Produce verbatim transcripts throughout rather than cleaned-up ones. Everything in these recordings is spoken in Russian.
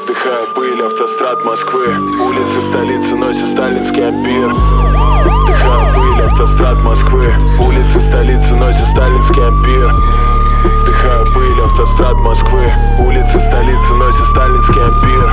Вдыхая пыль, автострад Москвы. Улицы столицы носят сталинский ампир. Вдыхая пыль, автострад Москвы. Улицы столицы носят сталинский ампир. Вдыхая пыль, автострад Москвы. Улицы столицы носят сталинский ампир.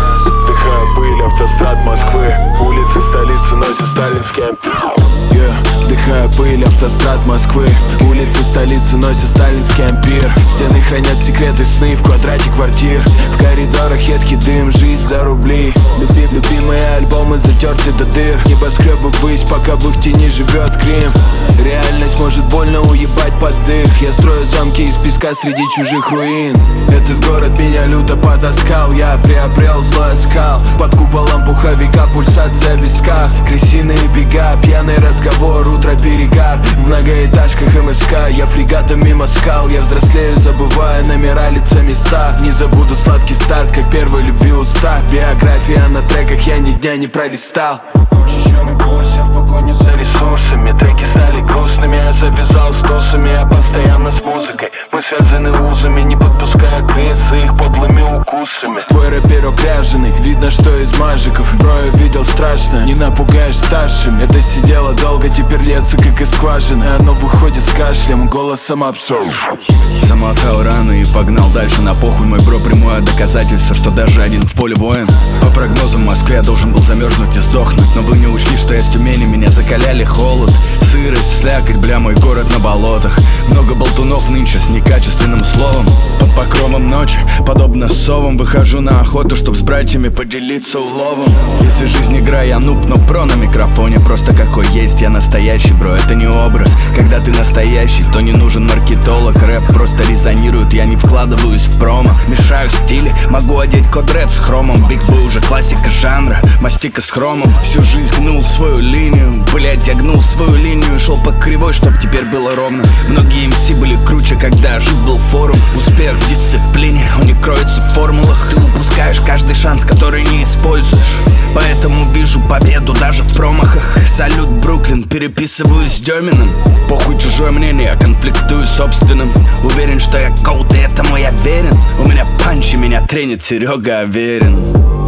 Вдыхая пыль, автострад Москвы. Улицы столицы носят сталинский ампир. Yeah. Вдыхая пыль, автострад Москвы. Улицы столицы носят сталинский ампир. Стены хранят секреты, сны в квадрате квартир. В коридорах едкий дым, жизнь за рубли. Люби, любимые альбомы затерты до дыр. Небоскребы ввысь, пока в их тени живет грим. Реальность может больно уебать под дых. Я строю замки из песка среди чужих руин. Этот город меня люто потаскал. Я приобрел злой оскал. Под куполом пуховика пульсация в висках. Крысиные бега, пьяный разговор, утро перегар. В многоэтажках эм эс ка я фрегатом мимо скал. Я взрослею, забывая номера, лица, места. Не забуду сладкий старт, как первой любви уста. Биография на треках, я ни дня не пролистал. Учащенный пульс, я в погоне за ресурсами. Треки стали грустными, я завязал с тусами. Я постоянно с музыкой, мы связаны узами. Не подпуская крысы их подлыми укусами. Твой рэперок ряженый, видно, что из мажиков. Бро, я видел страшно, не напугаешь старшими. Это сидело долго, теперь льется как из скважины. Оно выходит с кашлем, голосом абсолют. Замотал раны и погнал дальше на похуй. Мой бро, прямое доказательство, что даже один в поле воин. По прогнозам в Москве я должен был замерзнуть и сдохнуть. Но вы не учли, что я с Тюмени, меня закаляли холод. Сырость, слякоть, бля, мой город на болотах. Много болтунов нынче с некачественным словом. Под покровом ночи, подобно совам, выхожу на охоту, чтоб с братьями поделиться уловом. Если жизнь игра, я нуб, но про на микрофоне. Просто какой есть, я настоящий, бро, это не образ. Когда ты настоящий, то не нужен маркетолог. Рэп просто резонирует, я не вкладываюсь в промо. Мешаю стили, могу одеть код ред с хромом. Биг Б уже классика жанра, мастика с хромом. Всю жизнь гнул свою линию, блять, я гнул свою линию. Шел по кривой, чтоб теперь было ровно. Многие эм си были круче, когда жив был форум. Успех в дисциплине, он не кроется в формулах. Ты упускаешь каждый шанс, который не используешь. Поэтому вижу победу даже в промахах. Салют, Бруклин, переписываюсь с Деминым. Похуй чужое мнение, я конфликтую с собственным. Уверен, что я коут, и этому я верен. У меня панчи, меня тренит Серега Аверин.